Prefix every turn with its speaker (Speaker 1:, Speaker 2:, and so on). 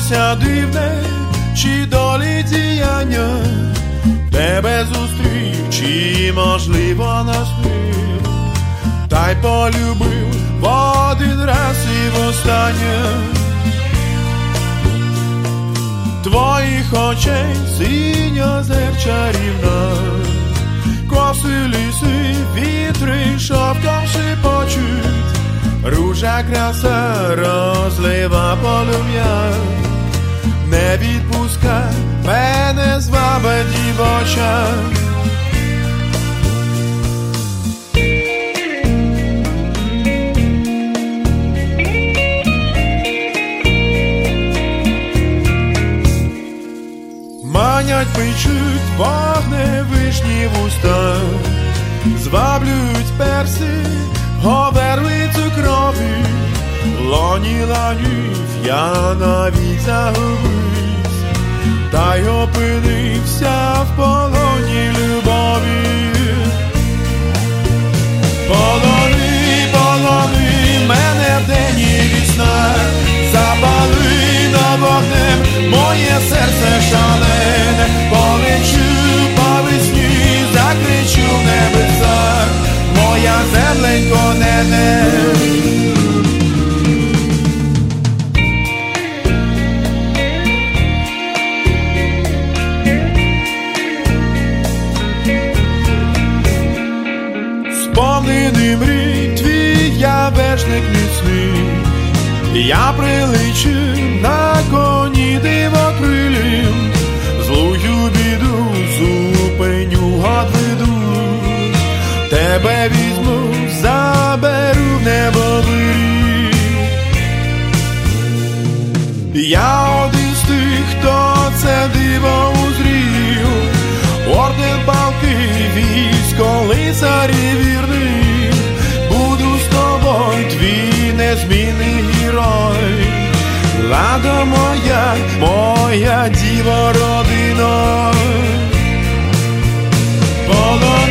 Speaker 1: сталося дивне, чи долі діяння, тебе зустрів, чи можливо наш мир, та й полюбив в один раз і востаннє. Твоїх очей синьо зер чарівна, коси ліси, вітри шовком шепочуть, ружа краса розлива полум'я. Не відпускай мене, зваба дівоча. Манять, печуть вогневишні вуста, зваблюють перси, говерлицю крові. В лоні ланів я навіть загубився, та й опинився в полоні любові. Полони, полони мене вдень і вісна, запали на вогнем моє серце шалене. Полечу по весні, закричу в небесах, моя земленько нене. Сповнений мрій твій, я вершник міцний, я прилечу на коні дивокрилім, злую біду зупиню, одведу, тебе візьму, заберу в небо вирій. Я один з тих, хто це диво узрів, орден палки, військо, лицарі вірний, буду з тобою, твій незмінний герой. Лада моя, моя діва родина. Полон